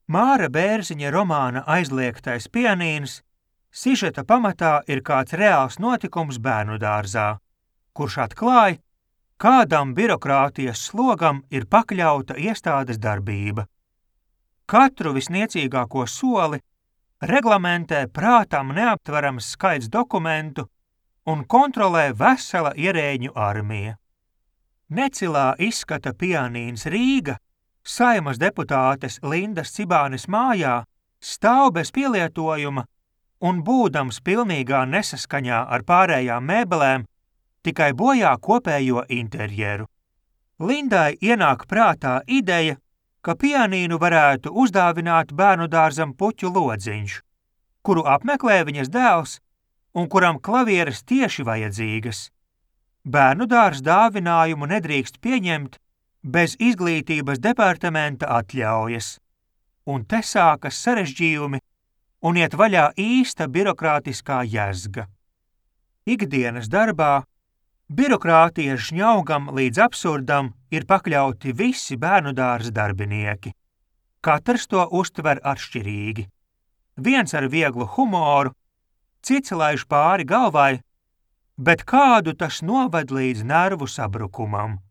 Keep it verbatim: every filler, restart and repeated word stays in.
Māra Bērziņa romāna Aizliegtais pianīns sižeta pamatā ir kāds reāls notikums bērnudārzā, kurš atklāj, kādam birokrātijas slogam ir pakļauta iestādes darbība. Katru visniecīgāko soli reglamentē prātam neaptverams skaits dokumentu un kontrolē vesela ierēģu armija. Necilā izskata pianīns Rīga Saeimas deputātes Lindas Cibānes mājā stāv bez pielietojuma un būdams pilnīgā nesaskaņā ar pārējām mēbelēm, tikai bojā kopējo interjeru. Lindai ienāk prātā ideja, ka pianīnu varētu uzdāvināt bērnudārzam Puķu Lodziņš, kuru apmeklē viņas dēls un kuram klavieres tieši vajadzīgas. Bērnudārs dāvinājumu nedrīkst pieņemt bez izglītības departamenta atļaujas, un te sākas sarežģījumi un iet vaļā īsta birokrātiskā jezga. Ikdienas darbā birokrātijas žņaugam līdz absurdam ir pakļauti visi bērnudārza darbinieki. Katrs to uztver atšķirīgi. Viens ar vieglu humoru, cits laiž pāri galvai, bet kādu tas noved līdz nervu sabrukumam.